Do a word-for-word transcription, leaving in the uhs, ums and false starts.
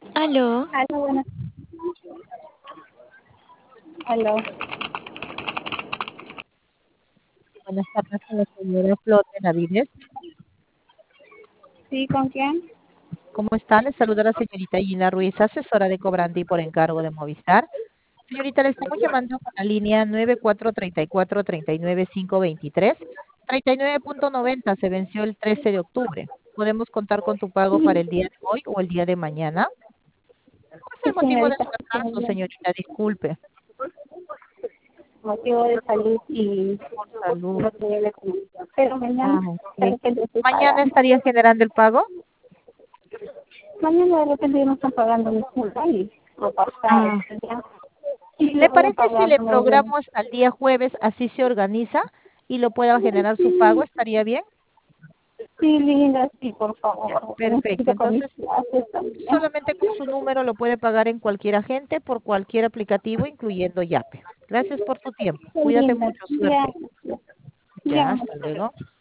Aló, Aló, buenas. Aló. Buenas tardes con la señora Flor Benavides. ¿Sí, con quién? ¿Cómo están? Les saluda la señorita Gina Ruiz, asesora de cobrante por encargo de Movistar. Señorita, le estamos llamando con la línea nueve cuatro tres cuatro, tres nueve cinco dos tres. treinta y nueve punto noventa se venció el trece de octubre. ¿Podemos contar con tu pago para el día de hoy o el día de mañana? ¿Cuál es Sí, el motivo de señorita. su Muy atraso, bien. señorita? Disculpe. Motivo de salud y Por salud. no tenía de comunicación. Pero mañana, Ah, ok. de repente estoy ¿Mañana pagando. estaría generando el pago? Mañana de repente no están pagando mi cuenta y lo pasado. Ah, Ya. Y le ¿le voy a parece si pagar le nueve de... programo hasta el día jueves, así se organiza y lo pueda generar su pago? ¿Estaría bien? Sí, linda, sí, por Ya, favor. perfecto. Necesito con mis Entonces, clases también. solamente con su número lo puede pagar en cualquier agente, por cualquier aplicativo, incluyendo Yape. Gracias por tu tiempo. Qué Cuídate linda. mucho. Ya, Suerte. ya. Ya, Ya. hasta luego.